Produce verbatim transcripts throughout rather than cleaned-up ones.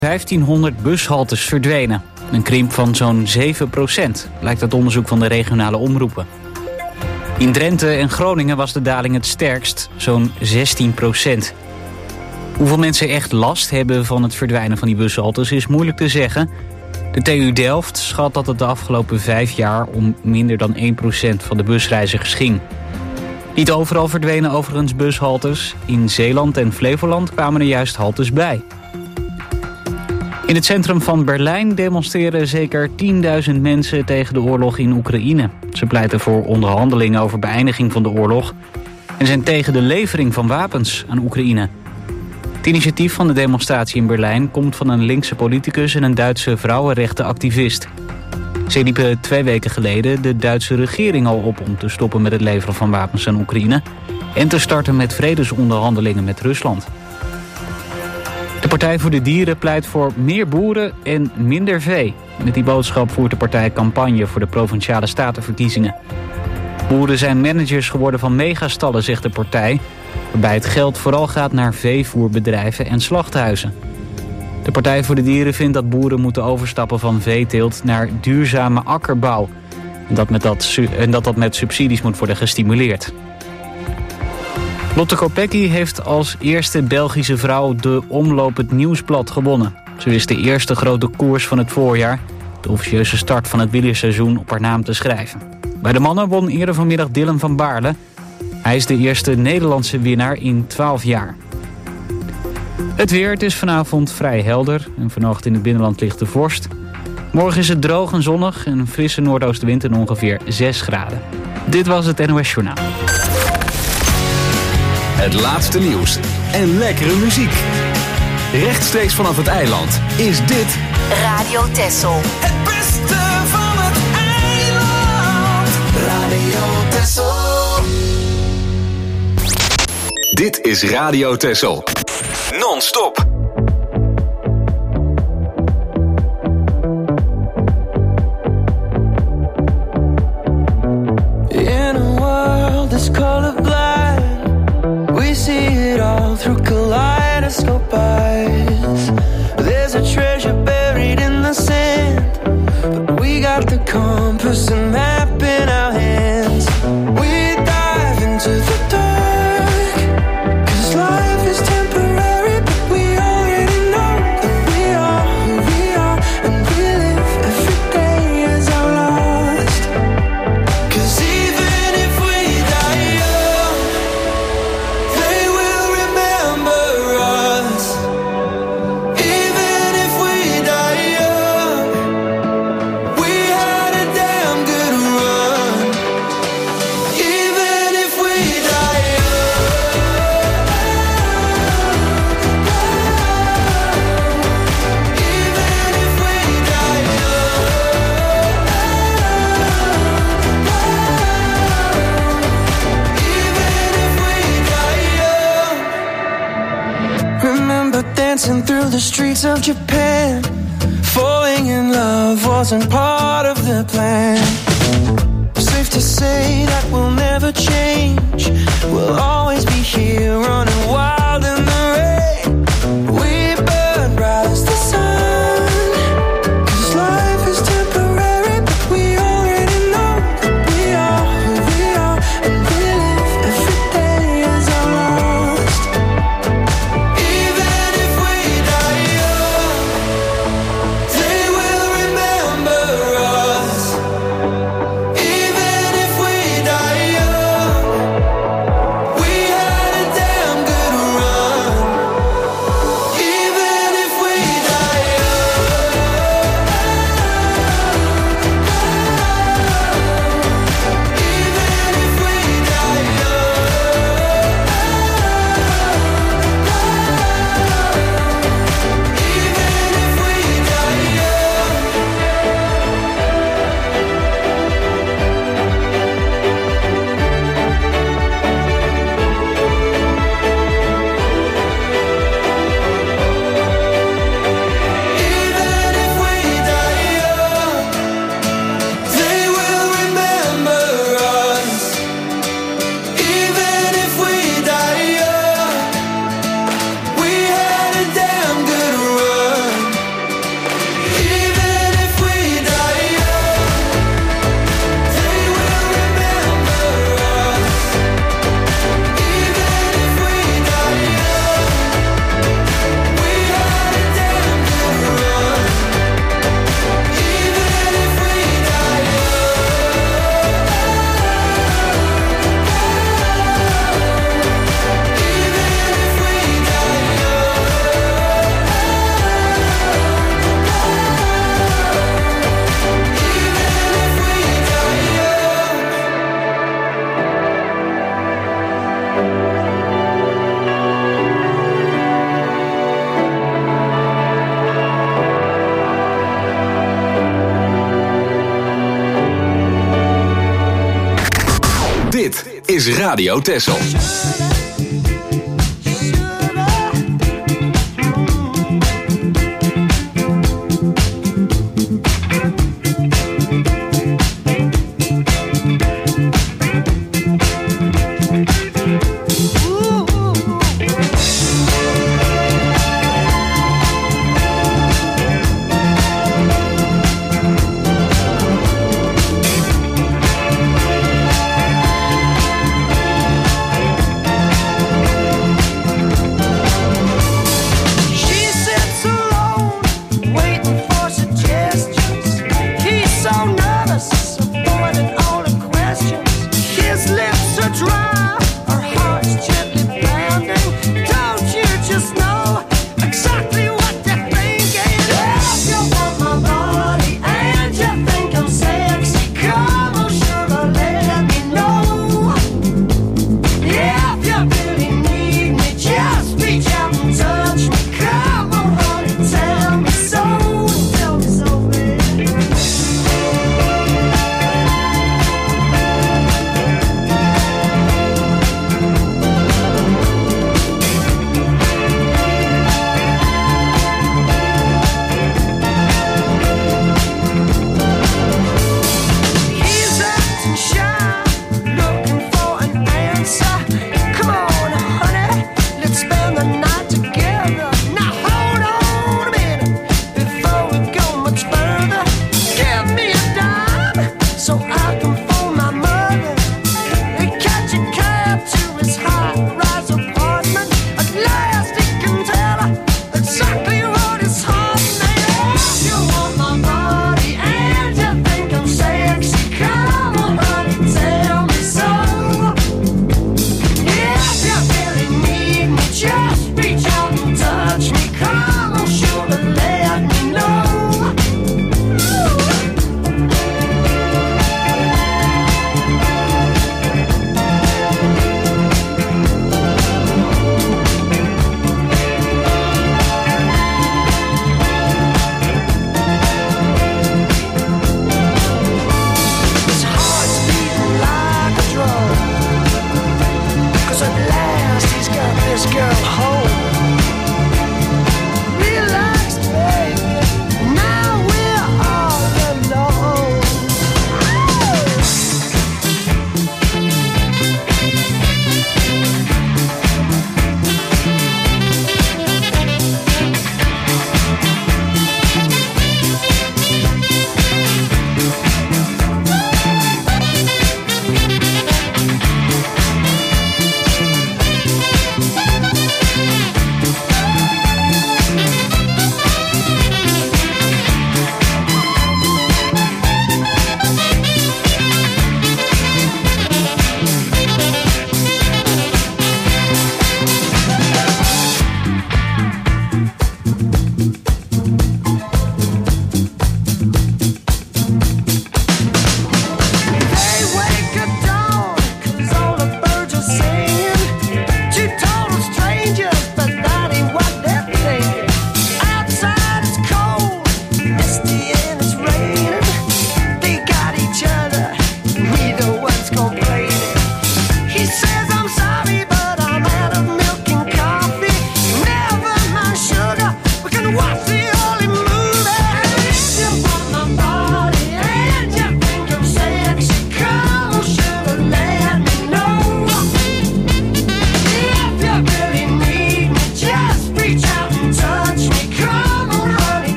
vijftienhonderd bushaltes verdwenen. Een krimp van zo'n zeven procent, blijkt uit onderzoek van de regionale omroepen. In Drenthe en Groningen was de daling het sterkst, zo'n zestien procent. Hoeveel mensen echt last hebben van het verdwijnen van die bushaltes is moeilijk te zeggen. De T U Delft schat dat het de afgelopen vijf jaar om minder dan één procent van de busreizigers ging. Niet overal verdwenen overigens bushaltes. In Zeeland en Flevoland kwamen er juist haltes bij. In het centrum van Berlijn demonstreren zeker tienduizend mensen tegen de oorlog in Oekraïne. Ze pleiten voor onderhandelingen over beëindiging van de oorlog en zijn tegen de levering van wapens aan Oekraïne. Het initiatief van de demonstratie in Berlijn komt van een linkse politicus en een Duitse vrouwenrechtenactivist. Ze riepen twee weken geleden de Duitse regering al op om te stoppen met het leveren van wapens aan Oekraïne en te starten met vredesonderhandelingen met Rusland. De Partij voor de Dieren pleit voor meer boeren en minder vee. Met die boodschap voert de partij campagne voor de Provinciale Statenverkiezingen. Boeren zijn managers geworden van megastallen, zegt de partij, waarbij het geld vooral gaat naar veevoerbedrijven en slachthuizen. De Partij voor de Dieren vindt dat boeren moeten overstappen van veeteelt naar duurzame akkerbouw. En dat, met dat, en dat dat met subsidies moet worden gestimuleerd. Lotte Kopecky heeft als eerste Belgische vrouw de Omloop het Nieuwsblad gewonnen. Ze wist de eerste grote koers van het voorjaar, de officieuze start van het wielerseizoen, op haar naam te schrijven. Bij de mannen won eerder vanmiddag Dylan van Baarle. Hij is de eerste Nederlandse winnaar in twaalf jaar. Het weer, het is vanavond vrij helder en vannacht in het binnenland ligt de vorst. Morgen is het droog en zonnig en een frisse noordoostenwind en ongeveer zes graden. Dit was het N O S Journaal. Het laatste nieuws en lekkere muziek. Rechtstreeks vanaf het eiland is dit Radio Texel. Het beste van het eiland. Radio Texel. Dit is Radio Texel. Non-stop. In a world that's colorblind, we see it all through kaleidoscope eyes. There's a treasure buried in the sand, but we got the compass and map in our hands. We dive into the dark, 'cause life is temporary, but we already know that we are who we are, and we live every day as our last. 'Cause even if we die young, they will remember us. Even if we die young, we had a damn good run. Even if we die young, even if we die young, even if we die young. Remember dancing through the streets of Japan. Falling in love wasn't part of the plan. Safe to say that we'll never change. We'll always be here running wild in the rain. We burn bright as the sun, 'cause life is temporary, but we already know that we are who we are, and we live every day as our last. Even if we die young, they will remember us. Even if we die young, we had a damn good run. is Radio Texel.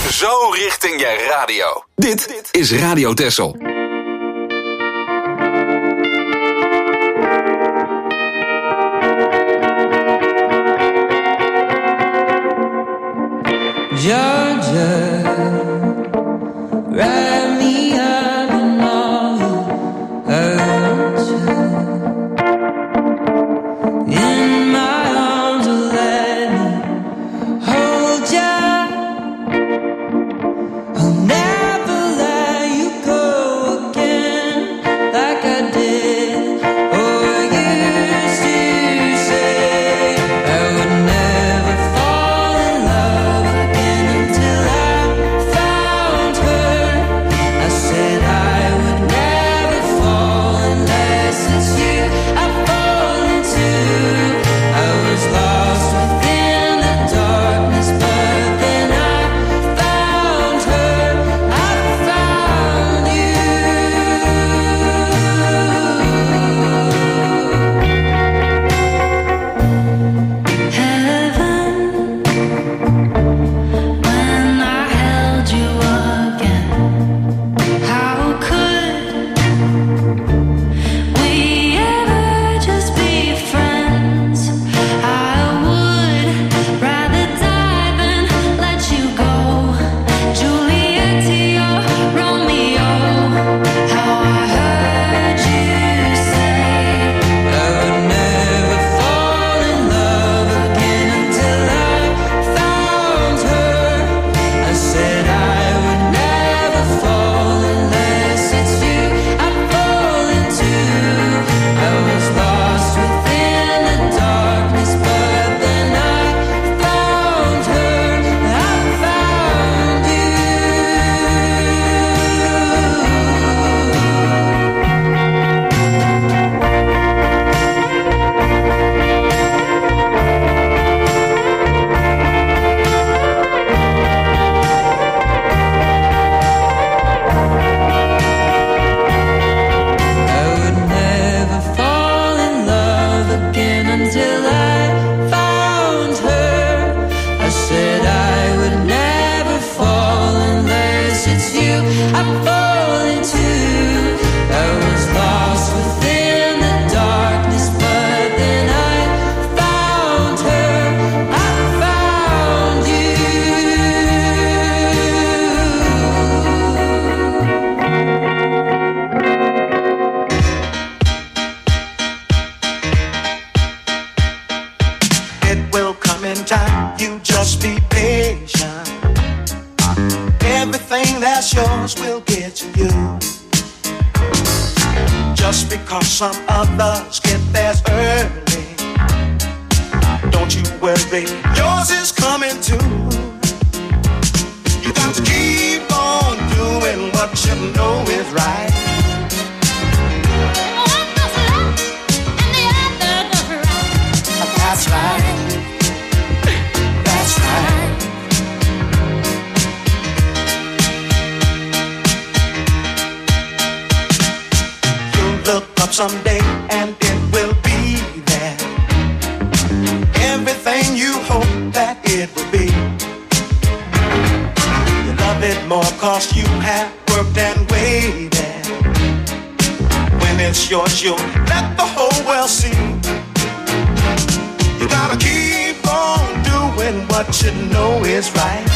Zo richting je radio. Dit is Radio Texel. Georgia, write me up in all the hurt you. In my arms, let me hold you. I'll never let you go again like I did or used to say. I would never fall in love again until I found her. I said I would never fall unless it's you I fall into. I was lost within the darkness, but then I found her. I found you. Heaven, when I held you again, how could we ever just be friends? I would rather die than let you go. Juliet to your Romeo, how I heard you say I would never fall in love again until I found her. I said I would never fall unless it's you I fall into. I was lost within the darkness, but then I found her. I found you. I would never fall in love again until I found her. I said I would never fall unless it's you I fall into. I was lost within the darkness, but then I found her. I found you. It will come in time, you just be patient. Everything that's yours will get to you. Just because some others get theirs early, don't you worry, yours is coming too. You got to keep on doing what you know is right. That's right. That's right. You'll look up someday and it will be there. Everything you hope that it will be. You love it more cause you have worked and waited. When it's yours, you'll let the whole world see. You gotta keep on doing what you know is right.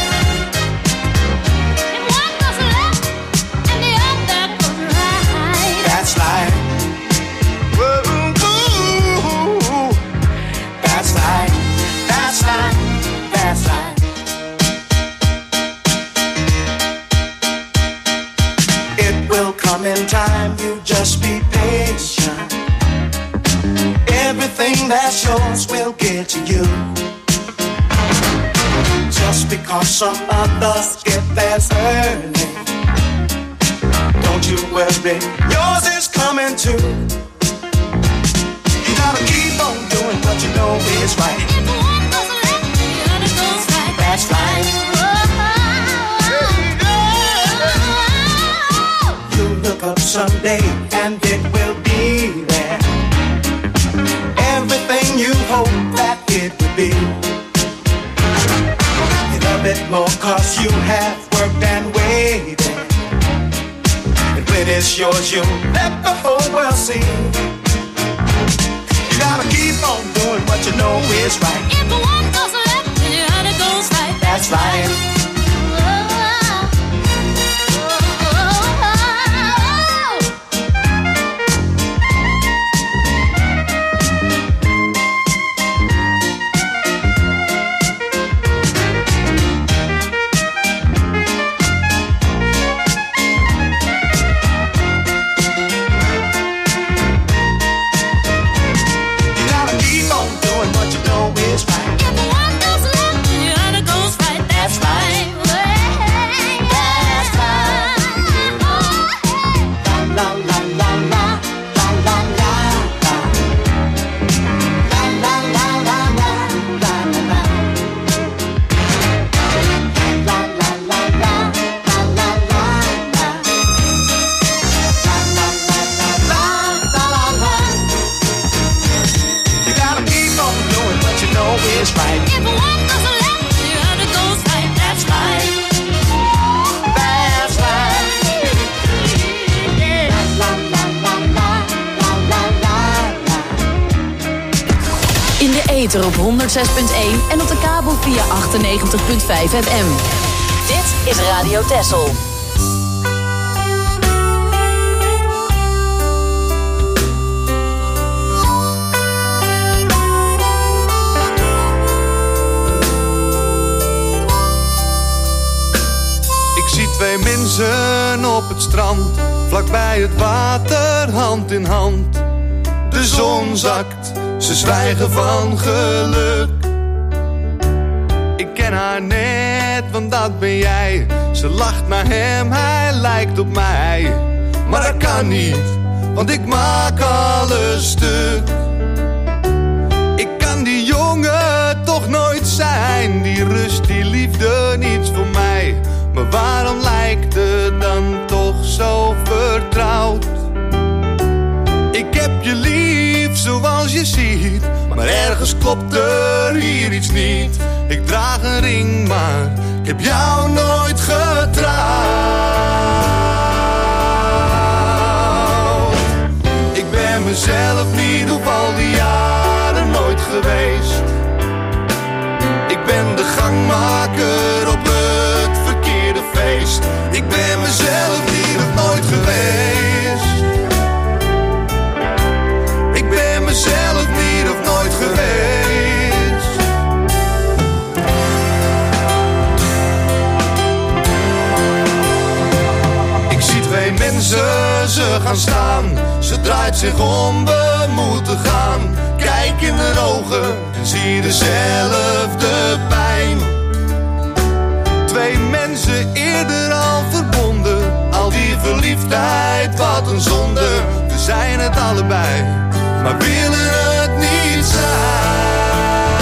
And one goes left and the other goes right. That's right. Whoa, ooh, that's right. That's right. That's right. It will come in time, you just be patient. Everything that's yours will get to you. Just because some others get theirs early, don't you worry, yours is coming too. You gotta keep on doing what you know is right. If one goes left, the other goes right. That's right. You'll look up someday and it will be there. Everything you hope that it would be. You love it more cause you you have worked and waited. And when it's yours, you'll let the whole world see. You gotta keep on doing what you know is right. If the one goes left, then the other goes right. That's right. Op honderdzes punt één en op de kabel via achtennegentig punt vijf F M. Dit is Radio Texel. Ik zie twee mensen op het strand, vlakbij het water, hand in hand. De zon zakt, ze zwijgen van geluk. Ik ken haar net, want dat ben jij. Ze lacht naar hem, hij lijkt op mij. Maar dat kan niet, want ik maak alles stuk. Ik kan die jongen toch nooit zijn. Die rust, die liefde, niets voor mij. Maar waarom lijkt het dan toch zo vertrouwd? Ik heb je lief zoals je ziet, maar ergens klopt er hier iets niet. Ik draag een ring, maar ik heb jou nooit getrouwd. Ik ben mezelf niet op al die jaren nooit geweest. Ik ben de gangmaker op het verkeerde feest. Ik ben mezelf niet of nooit geweest. Ik ben mezelf niet of nooit geweest. Ik zie twee mensen, ze gaan staan. Ze draait zich om, we moeten gaan. Kijk in de ogen en zie dezelfde pijn. Twee mensen eerder al verbonden. Al die verliefdheid, wat een zonde. We zijn het allebei, maar willen het niet zijn.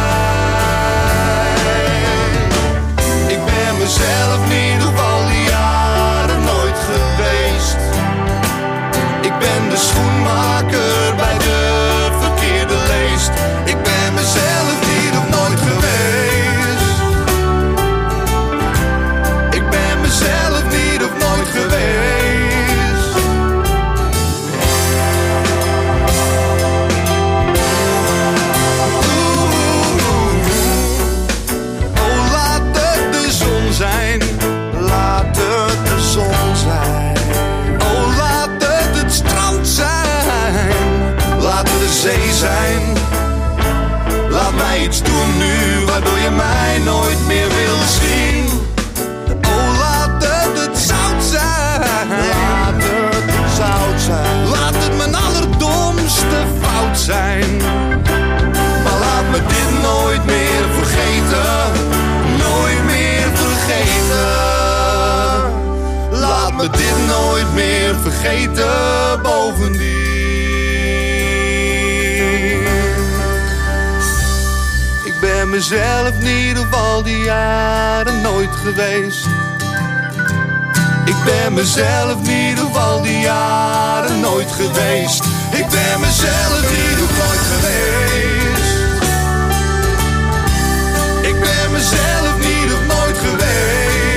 Ik ben mezelf niet op al die jaren nooit geweest. Ik ben de schoenmaker bij de verkeerde leest. Ik ben mezelf niet op nooit geweest. Ik ben mezelf niet op nooit geweest. Zijn. Laat het de zon zijn. Oh, laat het het strand zijn. Laat het de zee zijn. Laat mij iets doen nu, waardoor je mij nooit meer wil zien. Oh, laat het het zout zijn. Laat het het zout zijn. Laat het mijn allerdomste fout zijn. Maar laat me dit nooit meer vergeten. Nooit meer vergeten. Laat me dit nooit meer vergeten. Bovendien, ik ben mezelf niet op al die jaren nooit geweest. Ik ben mezelf niet op al die jaren nooit geweest. Ik ben mezelf niet op nooit geweest. Ik ben mezelf niet of nooit geweest.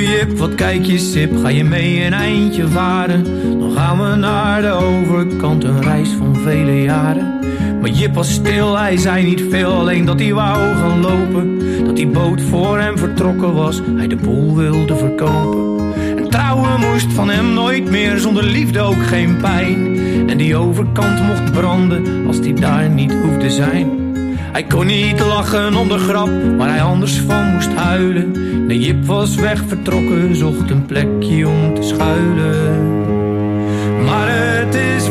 Jip, wat kijk je sip, ga je mee een eindje varen? Dan gaan we naar de overkant, een reis van vele jaren. Maar Jip was stil, hij zei niet veel, alleen dat hij wou gaan lopen. Dat die boot voor hem vertrokken was, hij de boel wilde verkopen. En trouwen moest van hem nooit meer, zonder liefde ook geen pijn. En die overkant mocht branden, als die daar niet hoefde zijn. Hij kon niet lachen om de grap, waar hij anders van moest huilen. De Jip was weg vertrokken, zocht een plekje om te schuilen. Maar het is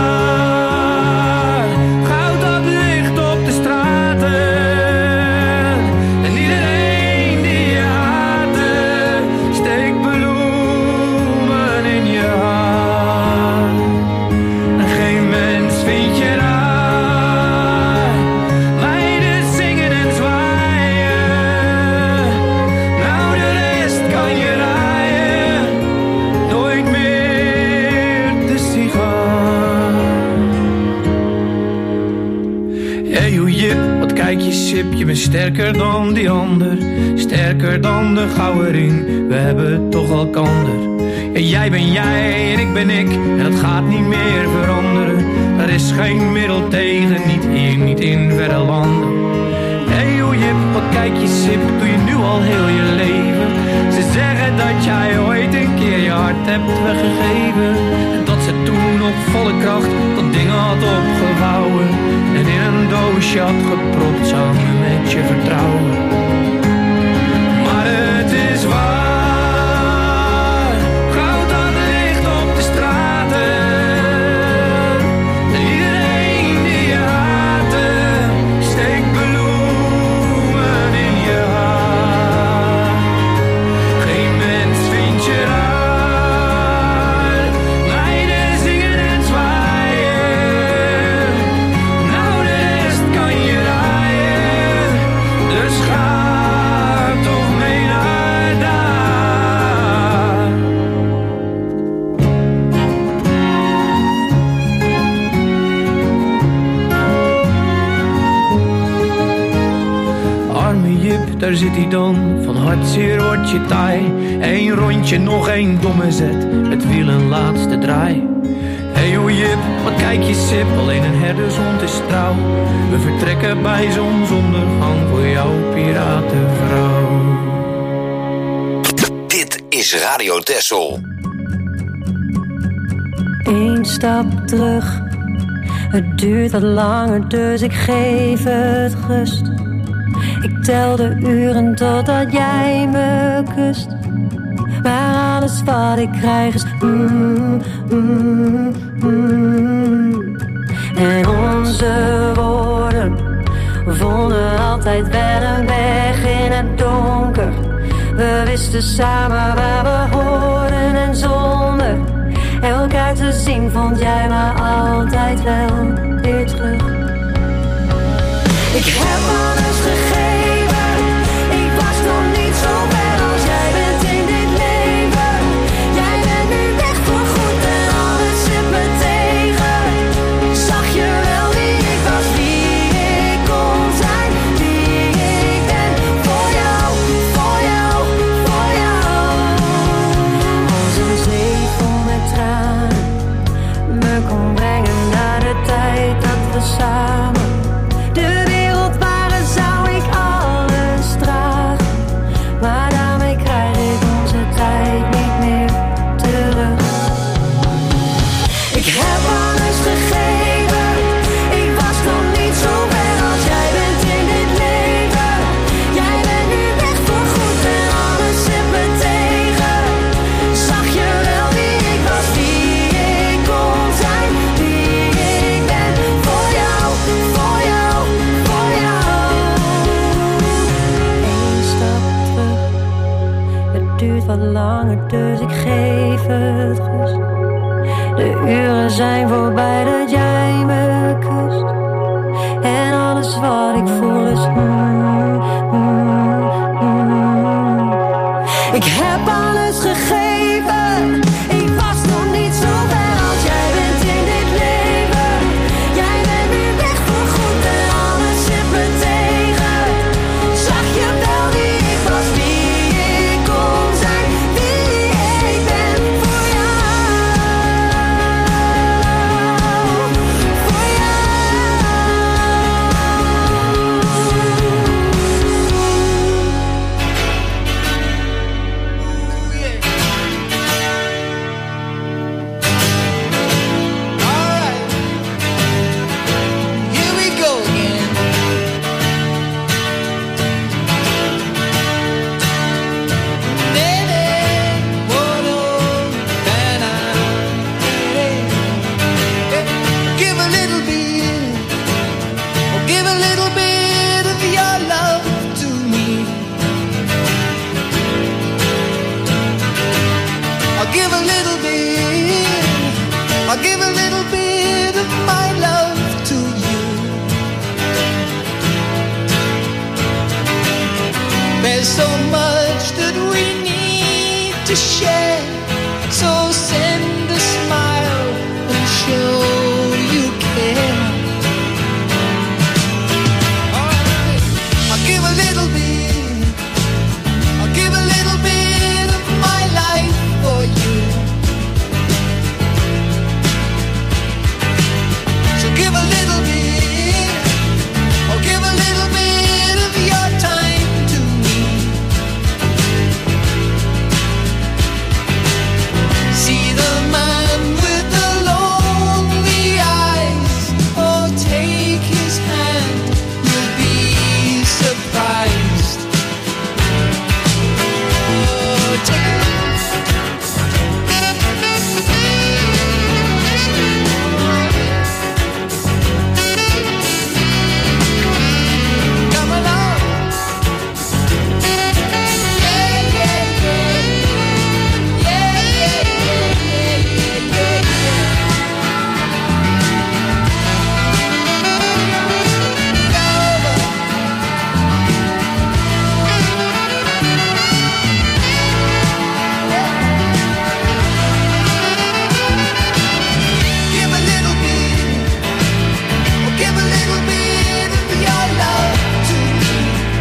waar, goud dat ligt op de straten. En iedereen die je haatte, steekt bloemen in je haar. En geen mens vindt je raar. Kijk je sip, je bent sterker dan die ander. Sterker dan de gouden ring, we hebben toch elkander. Ja, jij ben jij en ik ben ik, en dat gaat niet meer veranderen. Er is geen middel tegen, niet hier, niet in verre landen. Hey hoe Jip, wat kijk je sip, doe je nu al heel je leven. Ze zeggen dat jij ooit een keer je hart hebt weggegeven. En dat ze toen op volle kracht dat ding had opgevouwen. En in een doosje had gepropt samen met je vertrouwen. Maar het is waar, goud dat ligt op de straten. En iedereen die je haatte, steekt bloemen in je haar. Geen mens vindt je raar, meiden zingen en zwaaien. Nou de rest kan je raaien, dus ga toch mee naar daar. Arme Jip, daar zit hij dan, van hartzeer wordt je taai. Eén rondje, nog één domme zet, het wiel een laatste draai. Hey hoe Jip, wat kijk je sip, alleen een herdershond is trouw. We vertrekken bij zonsondergang voor jouw piratenvrouw. Dit is Radio Texel. Eén stap terug, het duurt wat langer, dus ik geef het rust. Ik tel de uren totdat jij me kust. Maar alles wat ik krijg is mm, mm, mm. En onze woorden vonden altijd wel een weg in het donker. We wisten samen waar we hoorden en zonder elkaar te zien vond jij me altijd wel weer terug. Ik heb alles gegeven, ik was nog niet zo ver als jij bent in dit leven. Jij bent nu weg voor goed en alles zit me tegen. Zag je wel wie ik was, wie ik kon zijn, wie ik ben. Voor jou, voor jou, voor jou. Als een zee vol met tranen me kon brengen naar de tijd dat we samen de wereld waren, zou ik alles dragen. Maar daarmee krijg ik onze tijd niet meer terug. Ik heb alles gegeven, ik was nog niet zo ver als jij bent in dit leven. Jij bent nu weg voor goed en alles zit me tegen. Zag je wel wie ik was, wie ik kon zijn, wie ik ben. Voor jou, voor jou, voor jou. Eén stap terug, het duurt wat langer, dus ik geef het rust. De uren zijn voorbij dat jij me kust. En alles wat ik voel is mm, mm, mm. Ik heb alles gegeven, ik was nog niet zo ver als jij bent in dit leven. Jij bent nu weg voor goed en alles zit me tegen. Zag je wel wie ik was, wie ik kon zijn, give a little bit, I'll give a little bit of my love to you. There's so much that we need to share, so send a smile and show you care. Alright, I'll give a little bit, I'll give a little bit of my life for you. So give a little bit, or give a little bit of your time to me. See the man with the lonely eyes, oh take his hand, you'll be surprised. Oh, take it. Come along. Yeah, yeah, yeah. Yeah, yeah, yeah, yeah, yeah, Give a little bit, or give a little bit of your love to me.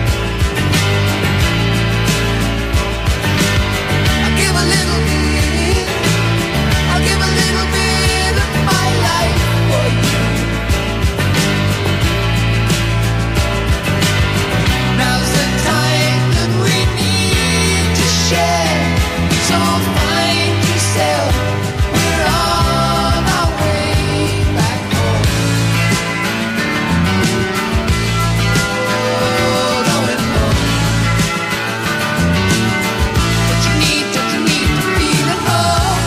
I'll give a little bit, I'll give a little bit of my life for you. Now's the time that we need to share, so find yourself, we're on our way back home. Oh, going home. Don't you need, don't you need to feel at home?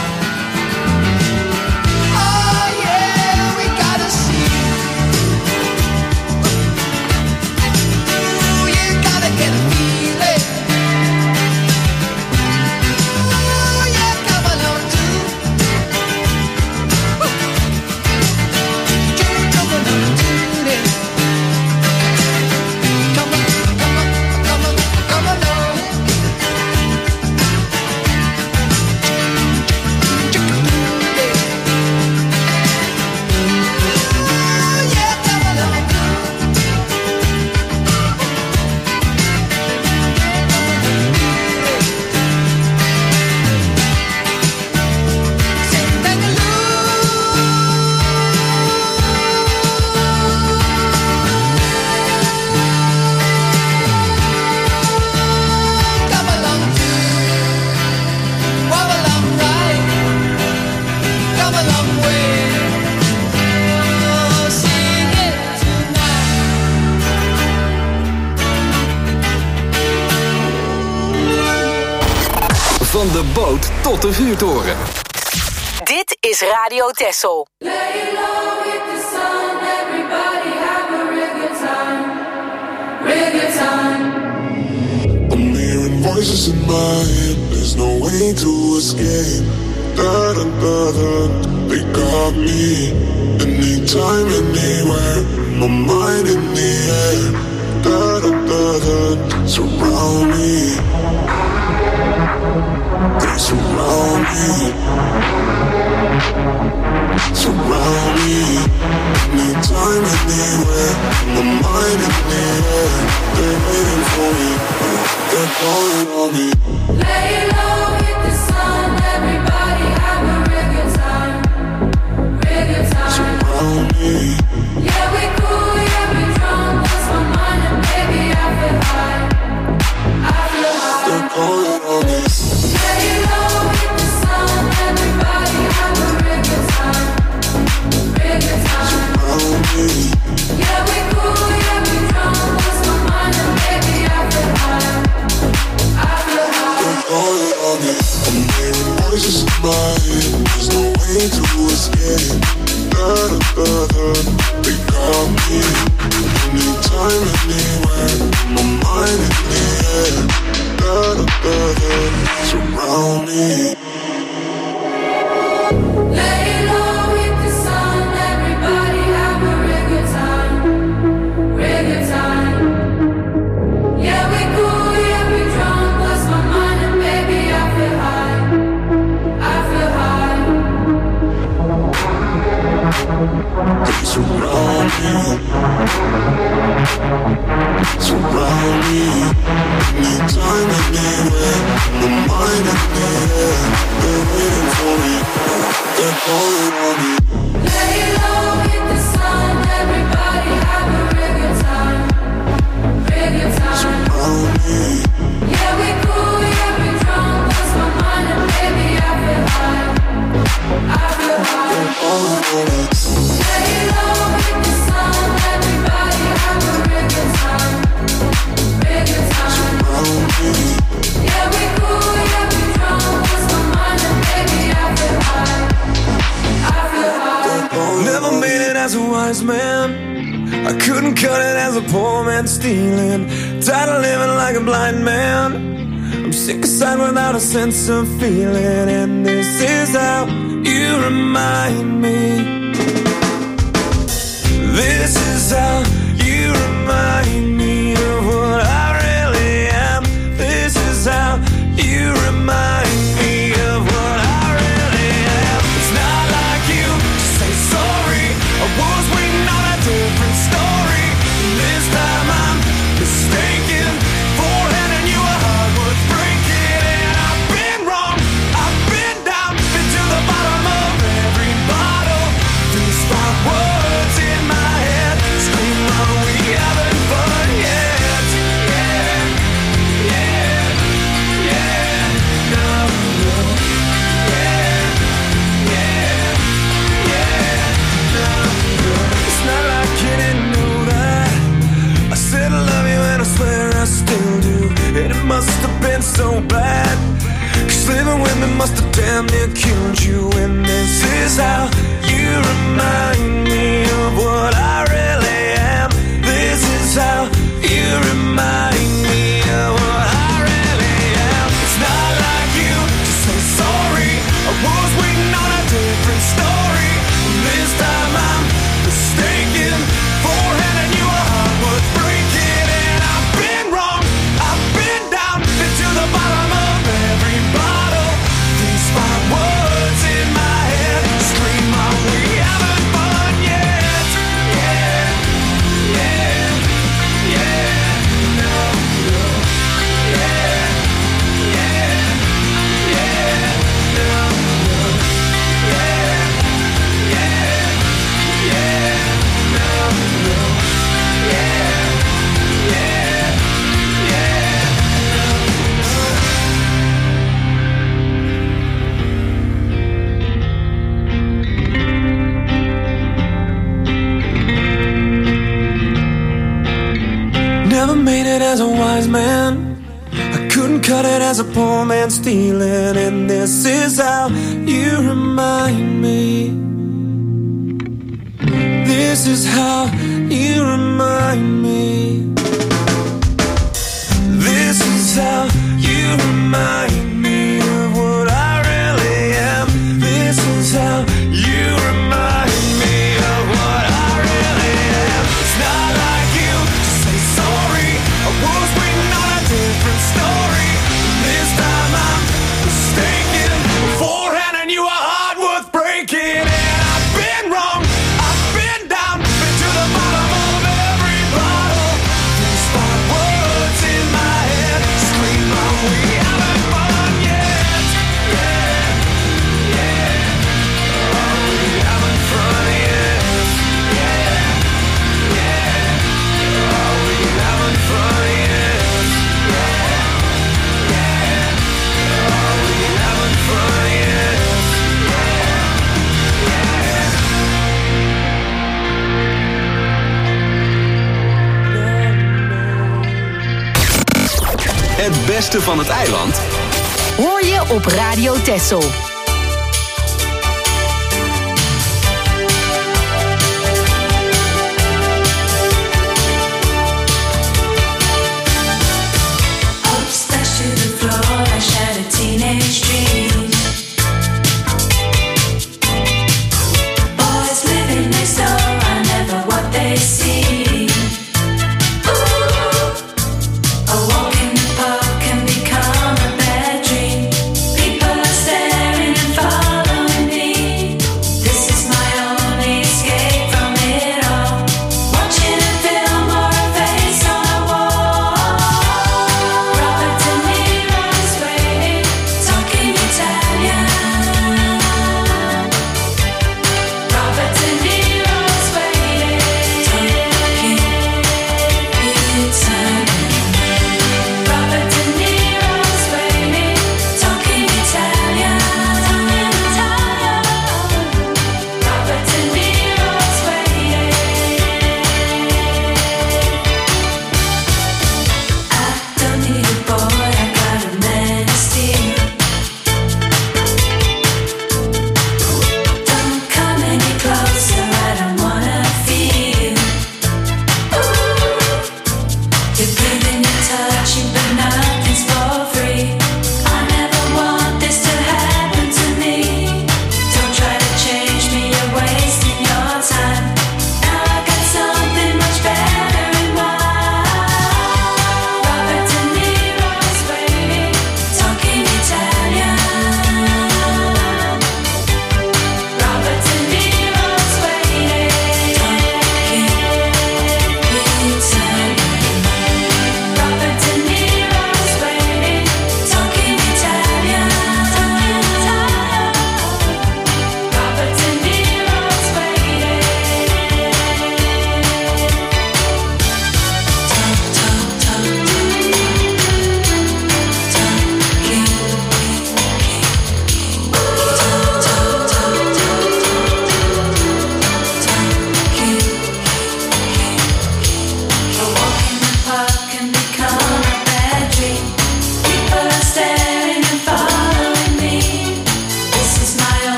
Oh yeah, we gotta see. Ooh, you gotta get a feeling. Ooh, yeah, come along too. Woo. You come along too then. Come on, come on, come on, come along. Ooh, yeah, come along too. Sing come along too. Walk along right. Come a long way. Oh, sing it tonight. Van de boot tot de vuurtoren. Dit is Radio Texel. Lay low with the sun, everybody have a real good time, real good time. I'm hearing voices in my head, there's no way to escape. Da da da da, they got me. Anytime, anywhere, my mind in the air. Da da da da, surround me. They surround me. Surround me. Anytime, anywhere, my mind in the air. They're waiting for me, they're calling on me. Lay low with the sun, everybody have a real good time, real good time. Surround me. Yeah, we cool, yeah, we drunk, lost my mind and baby I feel high, I feel high. They're calling on me. Lay low with the sun, everybody have a real good time, real good time. Surround me. Yeah, we cool, yeah, we drunk, lost my mind and baby I feel high, I feel high. They're calling on me. I'm hearing voices in my head, there's no way to escape. Da da da da, they got me. Anytime, anywhere, my mind in the air. Da da da da, surround me. Sense of feeling, and this is how you remind me. This is how you remind me of what I really am. This is how you remind me of what I really am. It's not like you to say sorry. I was waiting on a different story. This time I'm mistaken for handing you a heart worth breaking. Must have been so bad, 'cause living with me must have damn near killed you. And this is how you remind me of what I really am. This is how you remind me of what I really am. It's not like you to say sorry. I was waiting on a different story. This time I'm mistaken for handing you a heart worth breaking. And I've been wrong, I've been down to the bottom of every bottle. These five words in my head scream out, we haven't fun yet. Yeah, yeah, yeah, no, no. Yeah, yeah, yeah, no, no. Yeah, yeah, yeah, no, no. Yeah, yeah, yeah, never made it as a wise man. I couldn't cut it as a poor man stealing. And this is how you remind me. This is how you remind me. This is how you remind me of what I really am. This is how you remind me of what I really am. It's not like you to say sorry. I was waiting on a different story. This time I'm mistaken for handing you a heart worth breaking. And I've been wrong, I've been down, been to the bottom of every bottle. These five words in my head scream out, we haven't fun yet. Yeah, yeah, oh, we haven't fun yet. Yeah, yeah, oh, we haven't fun yet. Yeah, yeah, oh, we haven't fun yet. Het beste van het eiland Hoor je op Radio Texel. Upstairs to the floor, I shed a teenage dream. Boys living next door, I never what they see. Ooh, a walk in the park can become a bad dream. People are staring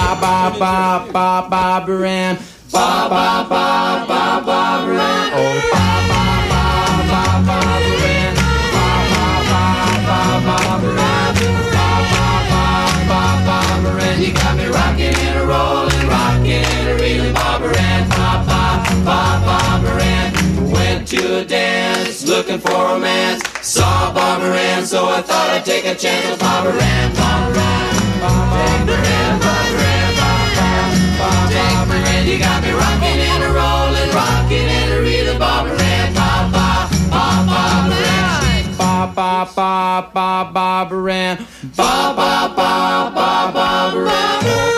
ba ba ba ba Barbara Ann. Ba ba ba ba Barbara Ann. Oh ba ba ba ba Barbara Ann. Ba ba ba ba Barbara Ann. Ba ba ba ba Barbara Ann. You got me rocking and a rolling, rocking and a reeling, Barbara Ann. Ba ba ba Barbara Ann. Went to a dance, looking for romance. Saw Barbara Ann, so I thought I'd take a chance with Barbara Ann. Barbara Ann, Barbara Ann, Barbara Ann, Barbara Ann. You got me rocking and a rolling, rocking and a reeling, Barbara Ann. Ba ba ba Barbara Ann. Ba ba ba ba Barbara Ann. Ba ba ba ba Barbara Ann.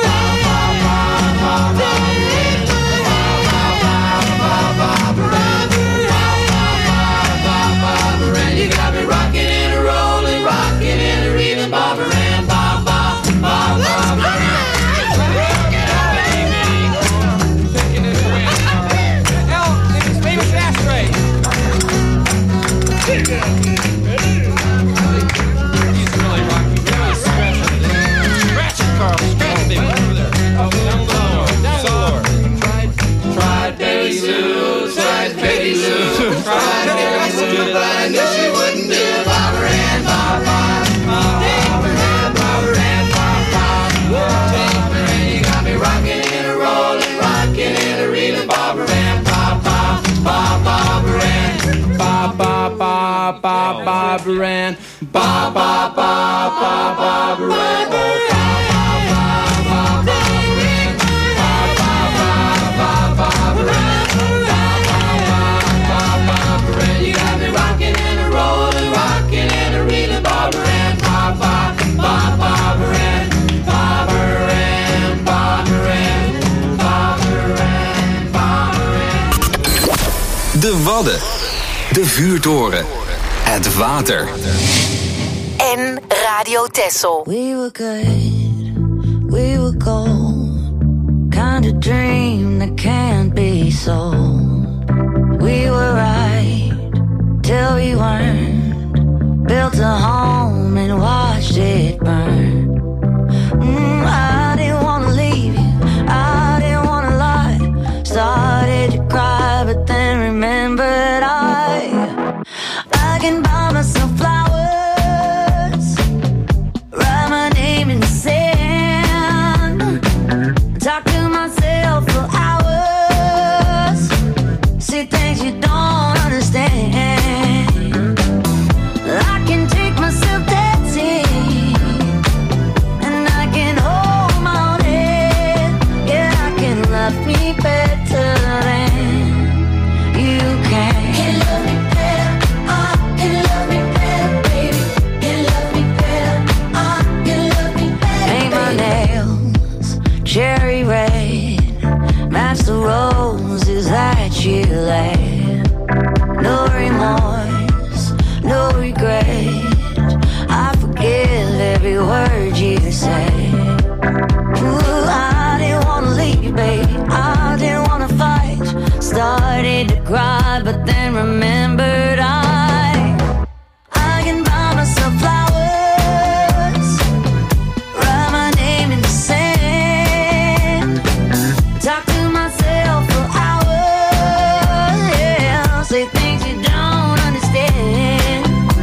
You got me rocking and a rolling, rocking and a reeling, Barbara Ann. Ba ba ba Barbara Ann. Famous ashtray. He's really rocking. Scratch it, Carl. Scratch it, over there. Oh, down low. Down low. Tried Betty Lou. Tried Betty Lou. Tried Betty Lou, but I knew she wouldn't do it. Barbara Ann, Barbara Ann, Barbara Ann, Barbara Ann, Barbara Ann. You got me rocking and a rolling, rocking and a reeling, Barbara Ann. Ba ba ba Barbara Ann. Ba ba ba ba Barbara Ann. Ba ba ba ba Barbara Ann. De Wadden. De Vuurtoren. Het water. En Radio Texel. We were good, we were gold. Kind of dream that can't be sold. We were right till we weren't. Built a home and watched it burn. Mm, I didn't wanna leave you, I didn't wanna lie. Started to cry, but then remembered I I can buy myself flowers, write my name in the sand, talk to myself for hours, see things you don't understand. I can take myself dancing, and I can hold my own head. Yeah, I can love me better than you can. Can love me better, I can love me better, baby. Can love me better, I can love me better. Paint my nails cherry red, match the roses that you laid. No remorse, no regret. I forgive every word you say. Ooh, I didn't wanna leave you, baby. I didn't wanna fight. Started to cry, but then remembered I I can buy myself flowers, write my name in the sand, talk to myself for hours. Yeah, say things you don't understand.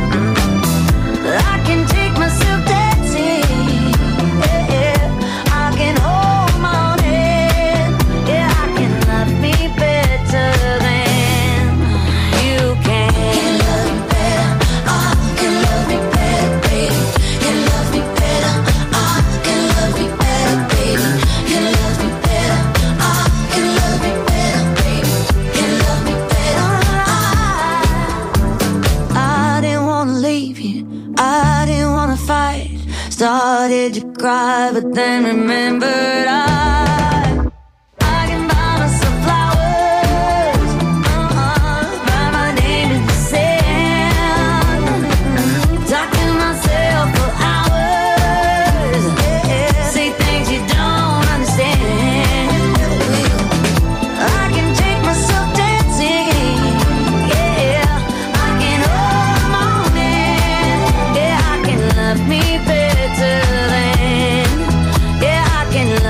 I can take myself dancing. Yeah, yeah. I can hold my own head. Yeah, I can love me better than you can. Can love me better. I can love me better, baby. Can love me better. I can love me better, baby. Can love me better. I can love me better, baby. Can love me better. I I didn't wanna leave you. I didn't wanna fight. Started to cry, but then remembered I I can buy myself flowers, uh-uh, write my name in the sand, talk to myself for hours. Yeah, say things you don't understand. I can take myself dancing. Yeah, I can hold my own hand. Yeah, I can love me better than. Yeah, I can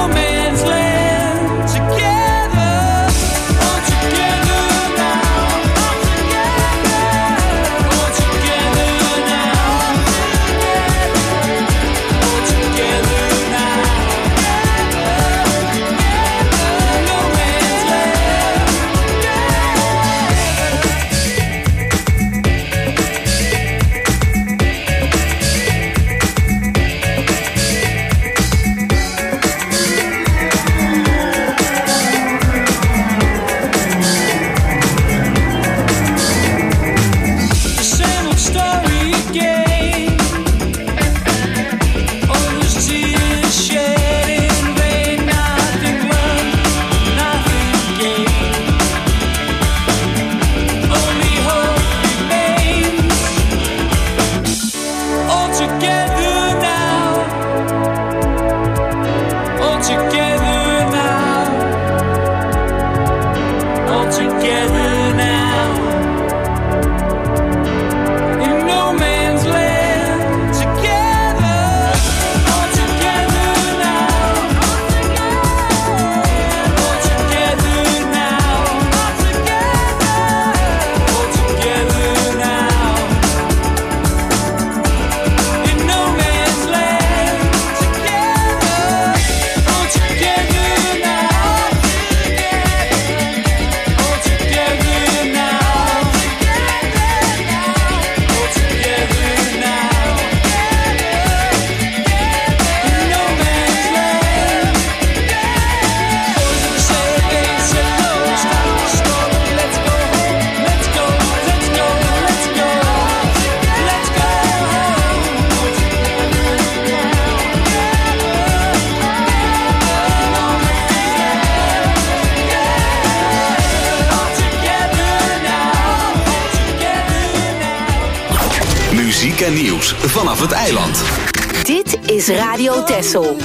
Muziek en nieuws vanaf het eiland. Dit is Radio Texel.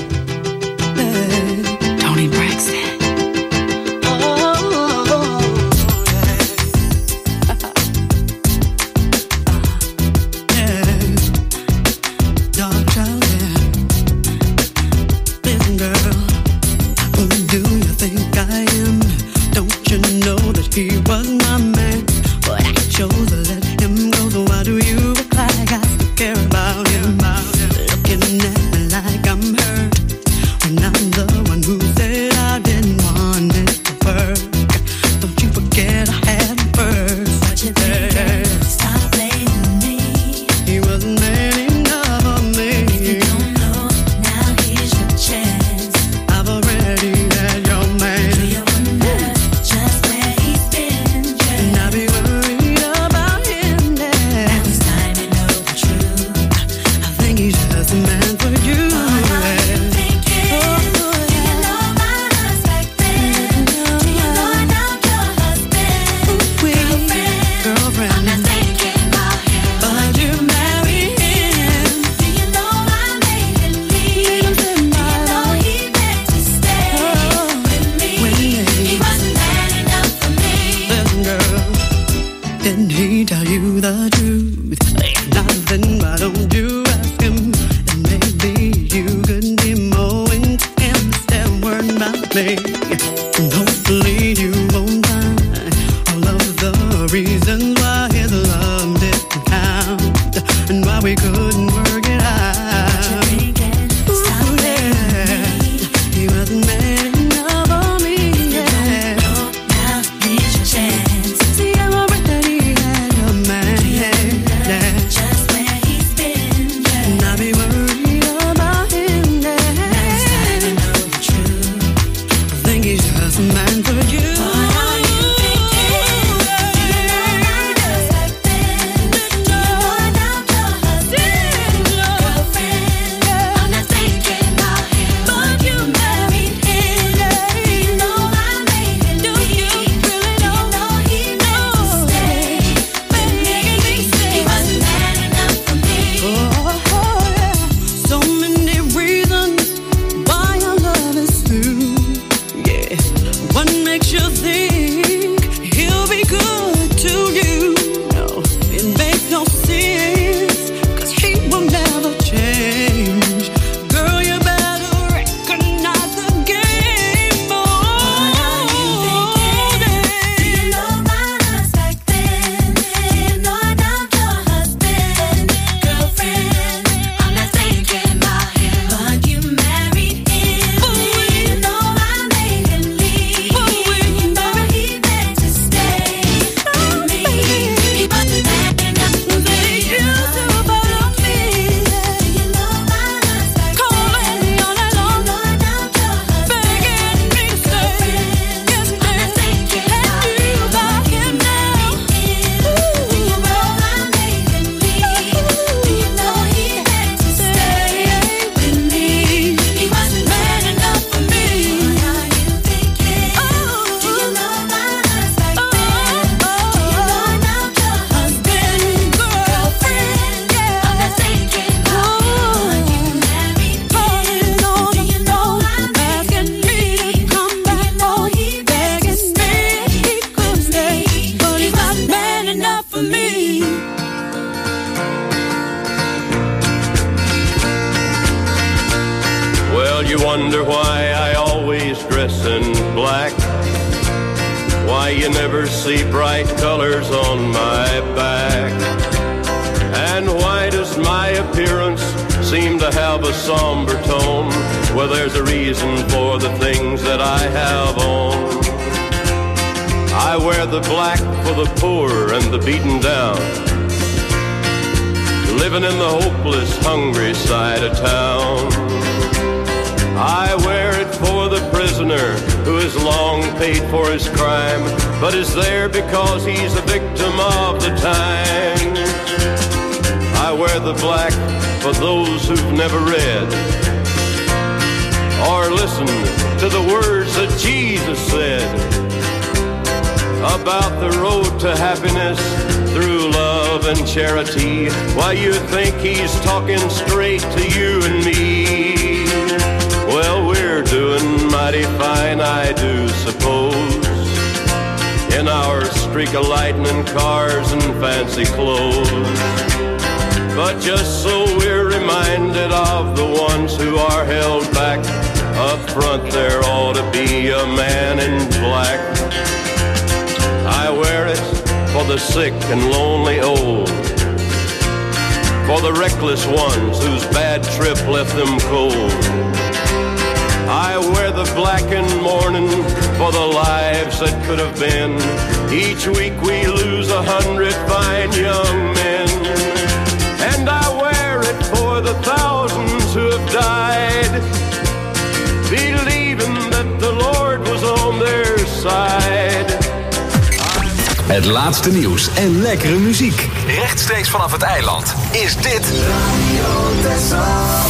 Tony Braxton. He's wonder why I always dress in black. Why you never see bright colors on my back. And why does my appearance seem to have a somber tone? Well, there's a reason for the things that I have on. I wear the black for the poor and the beaten down, living in the hopeless, hungry side of town. I wear it for the prisoner who has long paid for his crime, but is there because he's a victim of the time. I wear the black for those who've never read or listened to the words that Jesus said about the road to happiness through love and charity. Why, you think he's talking straight to you and me? Well, we're doing mighty fine, I do suppose, in our streak of lightning cars and fancy clothes. But just so we're reminded of the ones who are held back, up front there ought to be a man in black. I wear it for the sick and lonely old, for the reckless ones whose bad trip left them cold. I wear the black in mourning for the lives that could have been. Each week we lose a hundred fine young men. And I wear it for the thousands who have died, believing that the Lord was on their side. Het laatste nieuws en lekkere muziek. Rechtstreeks vanaf het eiland. Is dit Radio Texel.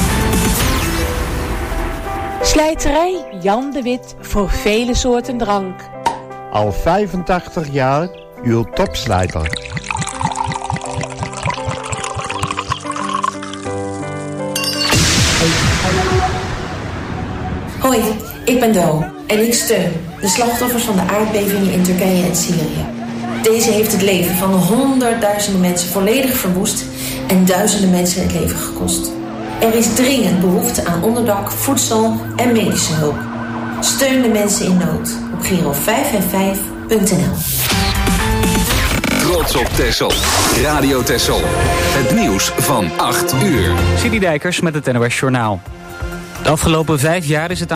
Slijterij Jan de Wit voor vele soorten drank. Al vijfentachtig jaar uw topslijter. Hoi, ik ben Do en ik steun de slachtoffers van de aardbevingen in Turkije en Syrië. Deze heeft het leven van honderdduizenden mensen volledig verwoest en duizenden mensen het leven gekost. Er is dringend behoefte aan onderdak, voedsel en medische hulp. Steun de mensen in nood op Giro vijf en vijf punt n l. Trots op Texel. Radio Texel. Het nieuws van acht uur. Sidney Dijkers met het N O S Journaal. De afgelopen vijf jaar is het